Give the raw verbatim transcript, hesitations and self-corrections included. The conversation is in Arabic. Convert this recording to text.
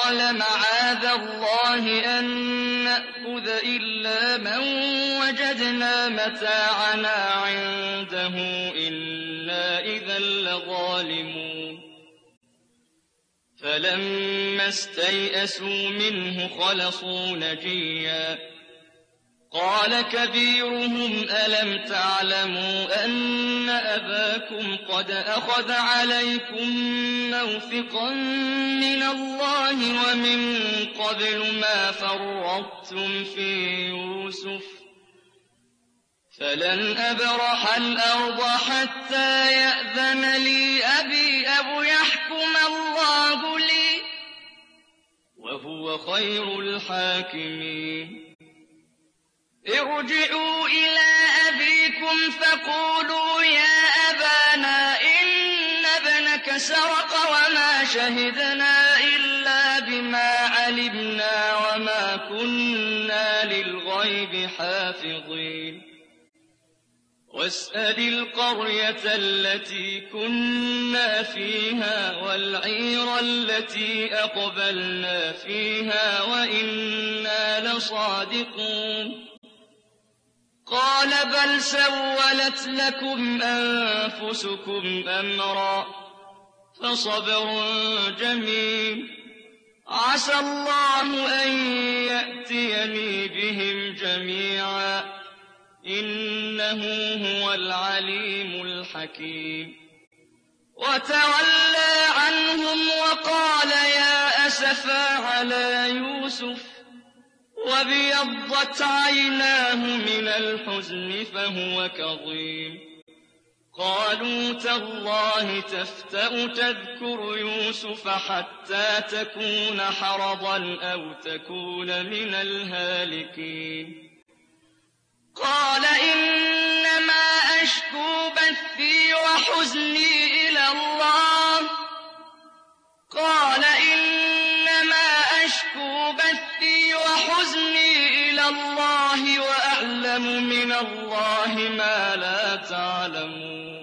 قَالَ مَعَاذَ اللَّهِ أَن نَّأْخُذَ إِلَّا مَن وَجَدْنَا مَتَاعَنَا عِندَهُ إِنَّا إِذًا لَّظَالِمُونَ فَلَمَّا اسْتَيْأَسُوا مِنْهُ خَلَصُوا نَجِيًّا قَالَ كَبِيرُهُمْ أَلَمْ تَعْلَمُوا أَنَّ أَبَاكُمْ قَدْ أَخَذَ عَلَيْكُم مَّوْثِقًا مِّنَ اللَّهِ وَمِن قَبْلُ مَا فَرَّطتُمْ فِي يُوسُفَ فَلَنْ أَبْرَحَ الْأَرْضَ حَتَّىٰ يَأْذَنَ لِي أَبِي أَوْ يَحْكُمَ اللَّهُ لِي وَهُوَ خَيْرُ الْحَاكِمِينَ ارْجِعُوا إِلَىٰ أَبِيكُمْ فَقُولُوا يَا أَبَانَا إِنَّ ابْنَكَ سَرَقَ وَمَا شَهِدْنَا إِلَّا بِمَا عَلِمْنَا وَمَا كُنَّا لِلْغَيْبِ حَافِظِينَ وَاسْأَلِ الْقَرْيَةَ الَّتِي كُنَّا فِيهَا وَالْعِيرَ الَّتِي أَقْبَلْنَا فِيهَا وَإِنَّا لَصَادِقُونَ قَالَ بَلْ سَوَّلَتْ لَكُمْ أَنفُسُكُمْ أَمْرًا فَصَبْرٌ جَمِيلٌ عَسَى اللَّهُ أَن يَأْتِيَنِي بِهِمْ جَمِيعًا إِنَّهُ هُوَ الْعَلِيمُ الْحَكِيمُ وَتَوَلَّىٰ عَنْهُمْ وَقَالَ يَا أَسَفَىٰ عَلَىٰ يُوسُفَ وَابْيَضَّتْ عَيْنَاهُ مِنَ الْحُزْنِ فَهُوَ كَظِيمٌ قَالُوا تَاللَّهِ تَفْتَأُ تَذْكُرُ يُوسُفَ حَتَّىٰ تَكُونَ حَرَضًا أَوْ تَكُونَ مِنَ الْهَالِكِينَ قَالَ إِنَّمَا أَشْكُو بَثِّي وَحُزْنِي إِلَى اللَّهِ قَالَ إِنَّمَا أَشْكُو بَثِّي وَحُزْنِي إِلَى اللَّهِ وَأَعْلَمُ مِنَ اللَّهِ مَا لَا تَعْلَمُونَ